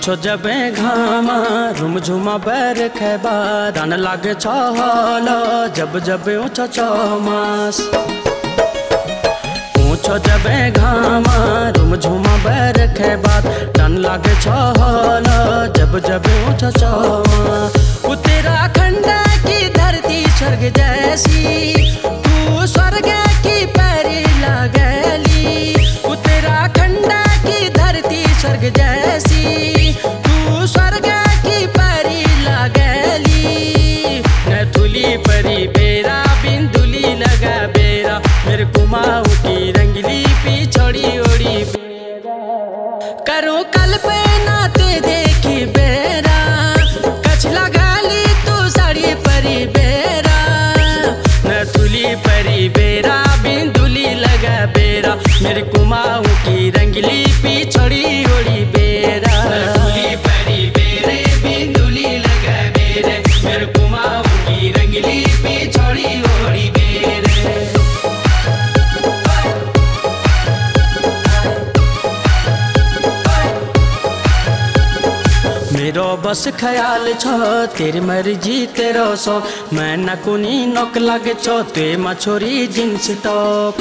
पूछो जबे घामा रुम झुमा बैर खेबा दान लागे छहल जब जब ऊंचा चौमास। पूछो जबे घामा रुम झुमा बैर खेबा दान लागे छहल जब जब ऊंचा चौमास। उत्तराखंड की धरती स्वर्ग जैसी तू स्वर्ग की पैरी लगली। उत्तराखंड की धरती स्वर्ग जैसी तू स्वर्ग की परी लगली। नथुली परी बेरा बिंदुली लगा बेरा मेरे कुमाऊ की रंगली पिछड़ी ओड़ी बेरा। करो कल्पना ते देखी बेरा कछ लगाली तू साड़ी परी बेरा। नथुली परी बेरा बिंदुली लगा बेरा मेरे कुमाऊ की रंगली पिछड़ी ओड़ी बेरा। नथुली परी बेरे बिंदुली लगा बेरे मेरे कुमाऊ की रंगली पिछड़ी ओड़ी बेरे। मेरो बस ख्याल छो तेरी मर्जी तेरो सो मैं न कुनी नोक लगे छो ते मछोरी जींस टॉप।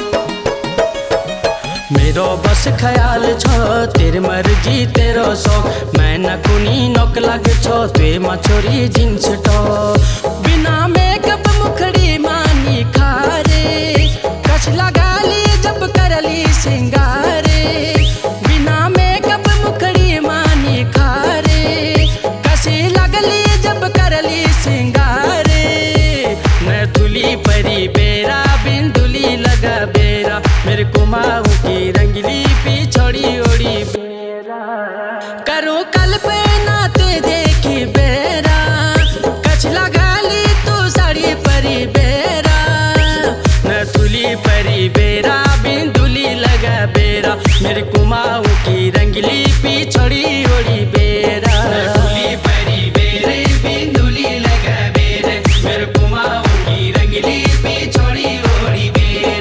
मेरो बस ख्याल छो तेरी मर्जी तेरो सो मैं न कुनी नोक लगे छो ते मछोरी जींस टॉप। बिना मेकअप मुखड़ी मानी खारे कछ लगाली जब करली सिंगारे। बिना मेकअप मुखड़ी मानी खारे कसी लगली जब करली सिंगारे। नथुली परी बेरा बिंदुली लगा बेरा मेरे कुमाऊ की रंगली पिछड़ी ओड़ी बेरा। करो कल्पना ते देखी बेरा कछ लगाली तू साड़ी परी बेरा। नथुली परी बेरा बिंदुली लगा बेरा मेरे कुमाऊ की रंगली पिछड़ी ओड़ी बेरा। नथुली परी बेरे बिंदुली लगा बेरे मेरे कुमाऊ की रंगली पिछड़ी ओड़ी बेरे।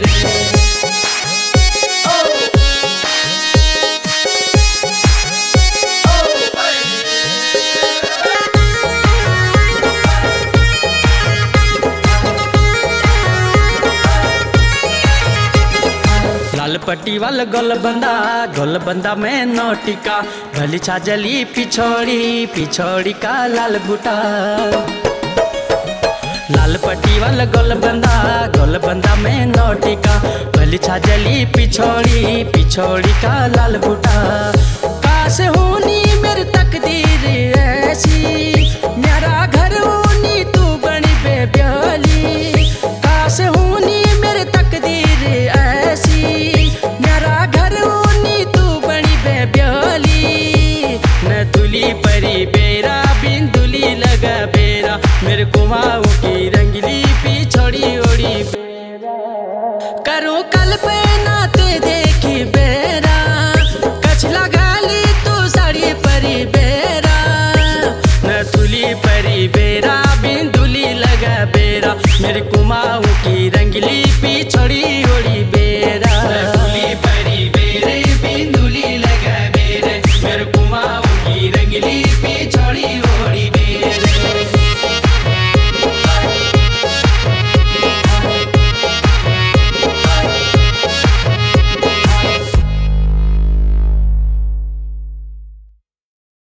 लाल पट्टी वाला गोल बंदा में नोटिका भली छाजली पिछोड़ी का लाल बूटा। लाल पट्टी वाला गोल बंदा में नोटिका भली छाजली पिछोड़ी का लाल बूटा। काश होनी मेरी तकदीर ऐसी मेरा घर होनी तू बनी बेब्याली। काश होनी मेरी तकदीर ऐसी मेरा घर होनी तू बनी बेब्याली। नथुली परी बेरा बिंदुली लगा बेरा मेरे कुमाऊ की रंगली पिछड़ी ओड़ी बेरा। करो कल्पना ते देखी बेरा कछ लगाली तू साड़ी परी बेरा। नथुली परी बेरा बिंदुली लगा बेरा मेरे कुमाऊ की रंगली